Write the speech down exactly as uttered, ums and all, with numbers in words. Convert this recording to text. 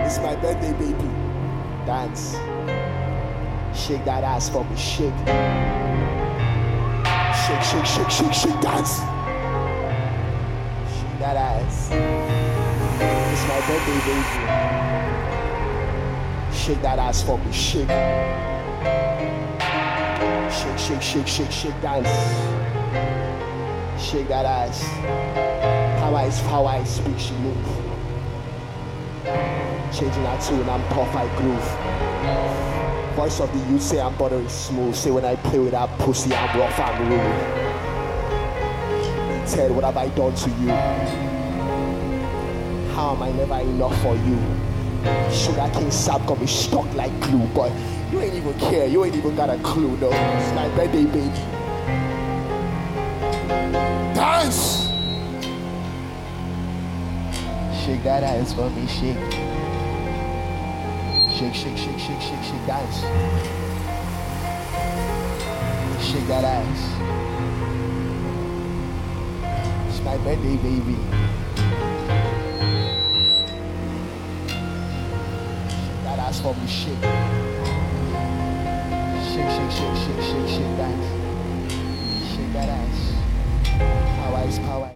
It's my birthday, baby. Dance. Shake that ass for me, shake. Shake, shake, shake, shake, shake, dance. Shake that ass. It's my birthday, baby. Shake that ass for me, shake. Shake, shake, shake, shake, shake, dance. Shake that ass. Power is power, I speak, she move. Changing her tune, I'm tough, I groove. Voice of the youth say I'm buttery smooth. Say when I play with that pussy, I'm rough and rude. Ted, what have I done to you? How am I never enough for you? Sugar King Sap got me stuck like glue, but you ain't even care, you ain't even got a clue, no. It's my birthday, baby. Dance! Shake that ass for me, shake. Shake, shake, shake, shake, shake, shake, dance. Shake that ass. It's my birthday, baby. Shake that ass for me, shake. Shake, shake, shake, shake, shake, shake, dance. Shake that ass. Power is power.